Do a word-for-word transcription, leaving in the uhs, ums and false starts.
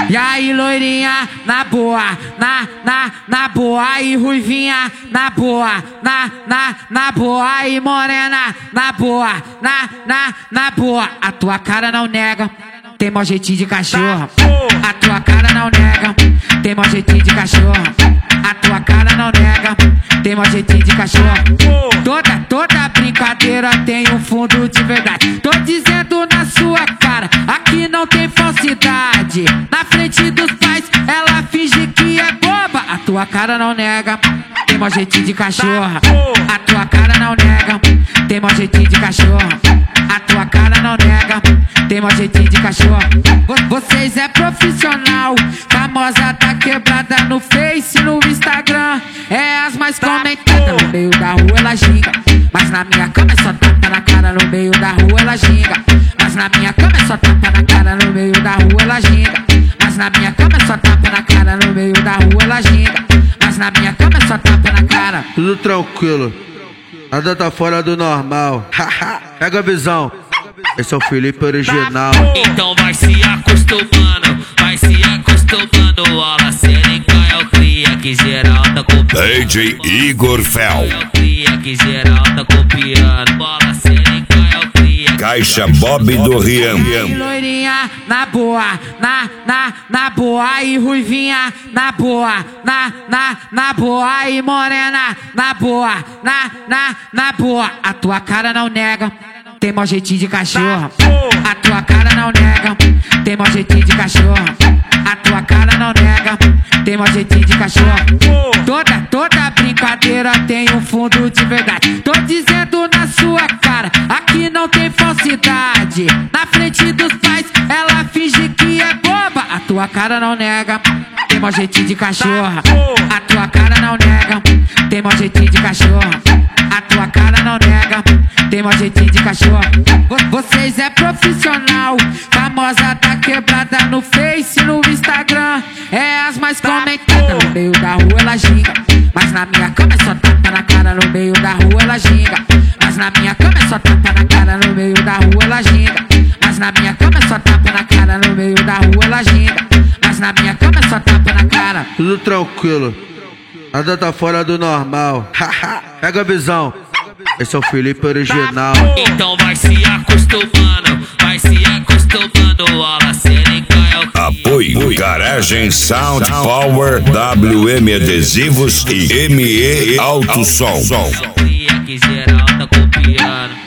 E aí, loirinha, na boa, na, na, na boa. Aí, ruivinha, na boa, na, na, na boa. Aí, morena, na boa, na, na, na boa. A tua cara não nega, tem mau jeitinho de cachorro. A tua cara não nega, tem mau jeitinho de cachorro. A tua cara não nega, tem mau jeitinho de cachorro. Toda, toda brincadeira tem um fundo de verdade. Tô dizendo na sua cara, aqui não tem falsidade. Na frente dos pais, ela finge que é boba. A tua cara não nega, tem mau jeitinho de cachorro. A tua cara não nega, tem mau jeitinho de cachorro. A tua cara não nega, tem mau jeitinho de cachorro. Vocês é profissional, famosa tá quebrada no Face, no Instagram. É as mais comentadas, no meio da rua ela ginga. Mas na minha cama é só tapa na cara, no meio da rua ela ginga. Mas na minha cama é só tapa na cara, no meio da rua ela ginga. Mas na minha cama é só tapa na cara, no meio da rua ela ginga. Mas na minha cama é só tapa na cara. Tudo tranquilo, nada tá fora do normal. Pega a visão, esse é o Felipe original. Então vai se acostumando, vai se acostumando. Ola, serenca é o cria que geral tá copiando. D J Igor Fel. É o cria que geral tá copiando. Ola, serenca é o cria. Caixa Bob do Rian. Aí, loirinha, na boa, na, na, na boa. Aí, ruivinha, na boa, na, na, na boa. Aí, morena, na boa, na, na, na boa. A tua cara não nega, tem mau jeitinho de cachorro. A tua cara não nega, tem mau jeitinho de cachorro. A tua cara não nega, tem mau jeitinho de cachorro. Toda, toda brincadeira tem um fundo de verdade. Tô dizendo na sua cara, aqui não tem falsidade. Na frente dos pais, ela finge que é boba. A tua cara não nega, tem mau jeitinho de cachorro. A tua cara não nega, tem mau jeitinho de cachorro. A tua cara não nega, tem mau jeitinho de cachorro. Vocês é profissional, famosa tá quebrada no Face, no Instagram. É as mais comentadas, no meio da rua ela ginga. Mas na minha cama é só tapa na cara, no meio da rua ela ginga. Mas na minha cama é só tapa na cara, no meio da rua ela ginga. Mas na minha cama é só tapa na cara, no meio da rua ela ginga. Mas na minha cama é só tapa na cara. Tudo tranquilo, nada tá fora do normal. Pega a visão, esse é o Felipe original. Então vai se acostumando, vai se acostumando. Ola, serenca é o cria. Apoio Garagem Sound Power, W M Adesivos e M E Alto Som. Cria que geral tá copiando.